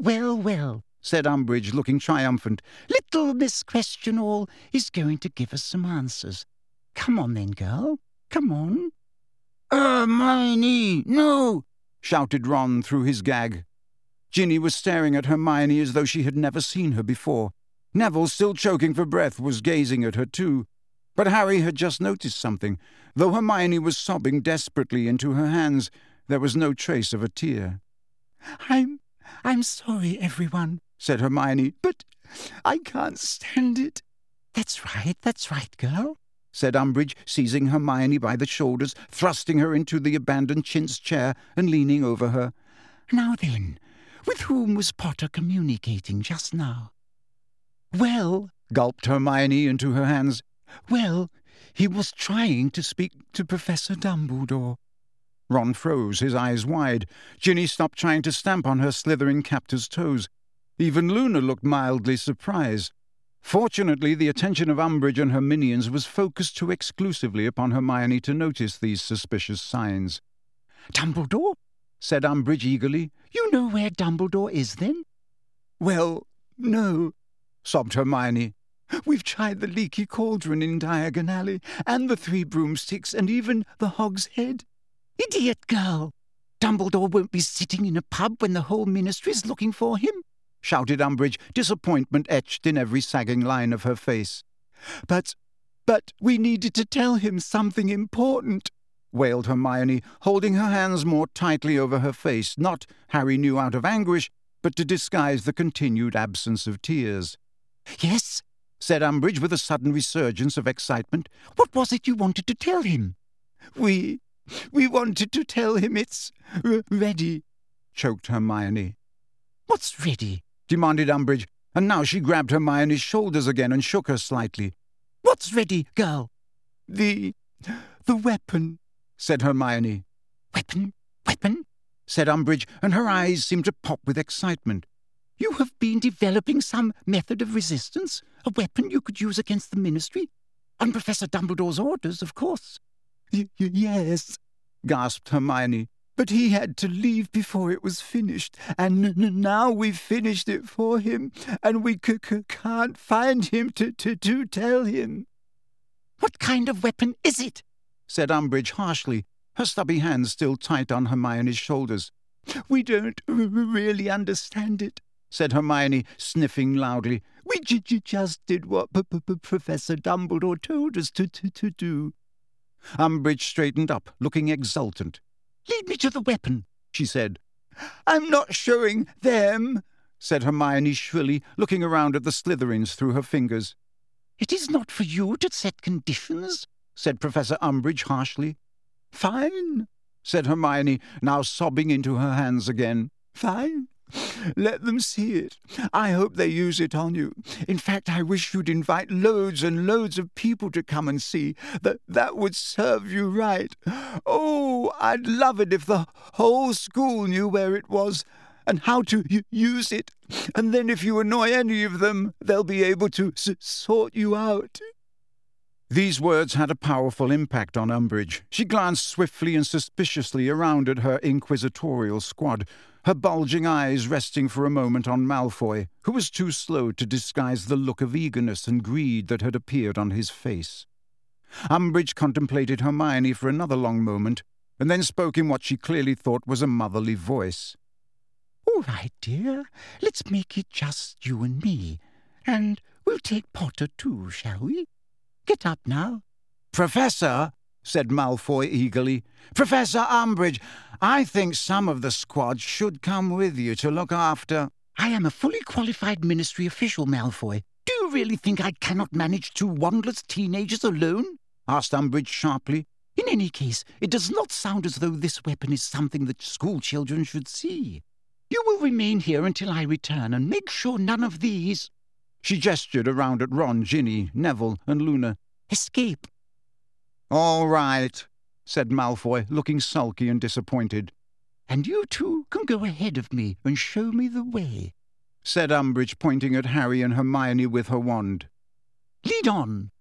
well, well, said Umbridge, looking triumphant. Little Miss Question-All is going to give us some answers. Come on then, girl. Come on. Hermione, no! Shouted Ron through his gag. Ginny was staring at Hermione as though she had never seen her before. Neville, still choking for breath, was gazing at her too. But Harry had just noticed something. Though Hermione was sobbing desperately into her hands, there was no trace of a tear. I'm sorry, everyone, said Hermione, but I can't stand it. That's right, girl, said Umbridge, seizing Hermione by the shoulders, thrusting her into the abandoned chintz chair and leaning over her. Now then, with whom was Potter communicating just now? Well, gulped Hermione into her hands. Well, he was trying to speak to Professor Dumbledore. Ron froze, his eyes wide. Ginny stopped trying to stamp on her slithering captor's toes. Even Luna looked mildly surprised. Fortunately, the attention of Umbridge and her minions was focused too exclusively upon Hermione to notice these suspicious signs. Dumbledore? said Umbridge eagerly. You know where Dumbledore is, then? Well, no, sobbed Hermione. We've tried the Leaky Cauldron in Diagon Alley, and the Three Broomsticks, and even the Hog's Head. Idiot girl! Dumbledore won't be sitting in a pub when the whole ministry's looking for him, shouted Umbridge, disappointment etched in every sagging line of her face. But we needed to tell him something important, wailed Hermione, holding her hands more tightly over her face, not, Harry knew, out of anguish, but to disguise the continued absence of tears. Yes, said Umbridge with a sudden resurgence of excitement. What was it you wanted to tell him? We wanted to tell him it's ready, choked Hermione. What's ready? Demanded Umbridge, and now she grabbed Hermione's shoulders again and shook her slightly. What's ready, girl? The weapon, said Hermione. Weapon? said Umbridge, and her eyes seemed to pop with excitement. You have been developing some method of resistance? A weapon you could use against the Ministry? On Professor Dumbledore's orders, of course. Yes, gasped Hermione. But he had to leave before it was finished, and now we've finished it for him, and we can't find him to tell him. What kind of weapon is it? said Umbridge harshly, her stubby hands still tight on Hermione's shoulders. We don't really understand it, said Hermione, sniffing loudly. We just did what Professor Dumbledore told us to do. Umbridge straightened up, looking exultant. Lead me to the weapon, she said. I'm not showing them, said Hermione shrilly, looking around at the Slytherins through her fingers. It is not for you to set conditions, said Professor Umbridge harshly. Fine, said Hermione, now sobbing into her hands again. Fine. Let them see it. I hope they use it on you. In fact, I wish you'd invite loads and loads of people to come and see. That would serve you right. Oh, I'd love it if the whole school knew where it was and how to use it. And then if you annoy any of them, they'll be able to sort you out. These words had a powerful impact on Umbridge. She glanced swiftly and suspiciously around at her inquisitorial squad, her bulging eyes resting for a moment on Malfoy, who was too slow to disguise the look of eagerness and greed that had appeared on his face. Umbridge contemplated Hermione for another long moment, and then spoke in what she clearly thought was a motherly voice. All right, dear, let's make it just you and me, and we'll take Potter too, shall we? Get up now. Professor, said Malfoy eagerly. Professor Umbridge, I think some of the squad should come with you to look after... I am a fully qualified ministry official, Malfoy. Do you really think I cannot manage 2 wandless teenagers alone? Asked Umbridge sharply. In any case, it does not sound as though this weapon is something that school children should see. You will remain here until I return and make sure none of these... She gestured around at Ron, Ginny, Neville, and Luna. Escape. All right, said Malfoy, looking sulky and disappointed. And you two can go ahead of me and show me the way, said Umbridge, pointing at Harry and Hermione with her wand. Lead on.